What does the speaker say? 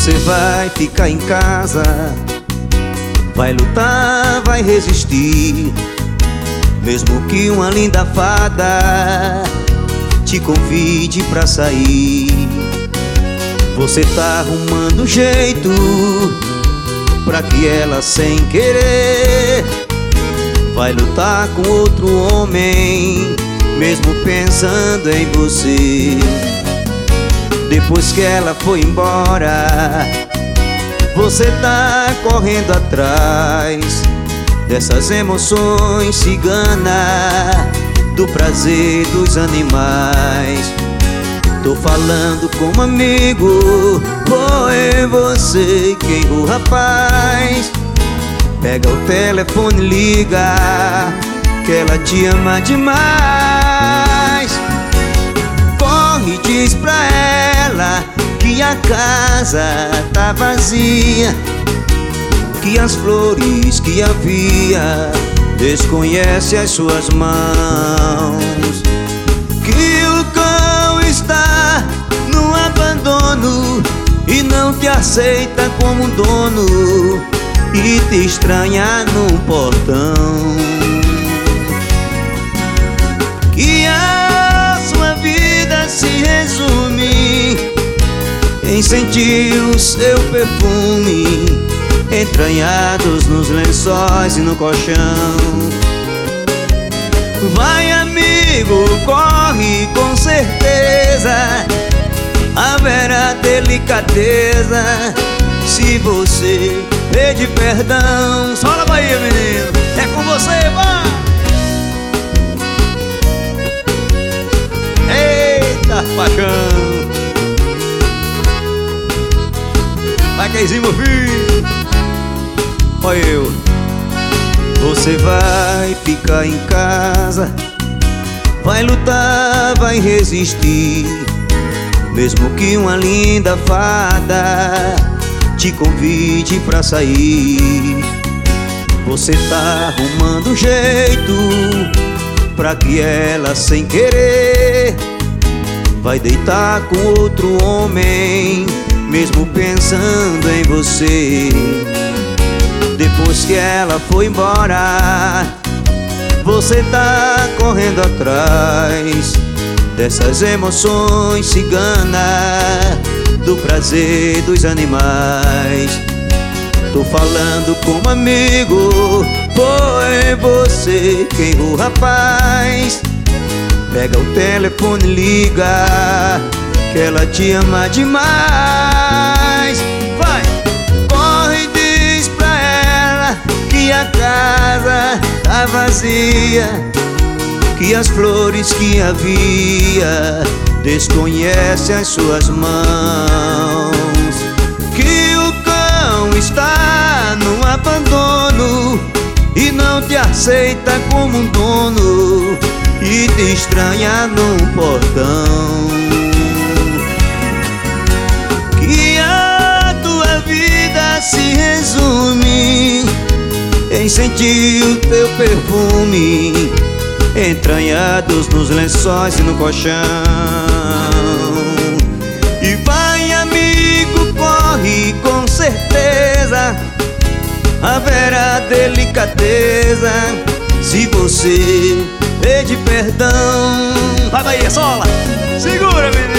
Você vai ficar em casa, vai lutar, vai resistir, mesmo que uma linda fada te convide pra sair. Você tá arrumando jeito pra que ela, sem querer, vai lutar com outro homem, mesmo pensando em você. Depois que ela foi embora, você tá correndo atrás dessas emoções ciganas, do prazer dos animais. Tô falando como amigo, foi você quem errou, rapaz. Pega o telefone e liga, que ela te ama demais. Corre e diz pra ela que a casa tá vazia, que as flores que havia desconhece as suas mãos, que o cão está no abandono e não te aceita como um dono, e te estranha num portão. Que a sua vida se resume em sentir o seu perfume entranhados nos lençóis e no colchão. Vai, amigo, corre, com certeza haverá delicadeza se você pedir perdão. Sola Bahia, menino, é com você, vai! Eita, paixão! Vai, Keizinho, meu filho! Olha eu. Você vai ficar em casa, vai lutar, vai resistir, mesmo que uma linda fada te convide pra sair. Você tá arrumando jeito pra que ela, sem querer, vai deitar com outro homem, mesmo pensando em você. Depois que ela foi embora, você tá correndo atrás dessas emoções ciganas, do prazer dos animais. Tô falando como amigo, foi você quem errou, rapaz. Pega o telefone e liga, que ela te ama demais. Vai, corre e diz pra ela que a casa tá vazia, que as flores que havia desconhece as suas mãos, que o cão está no abandono e não te aceita como um dono, e te estranha num portão. Que a tua vida se resume em sentir o teu perfume entranhados nos lençóis e no colchão. E vai, amigo, corre, com certeza haverá delicadeza se você pedir perdão. Vai, Bahia, sola! Segura, menino!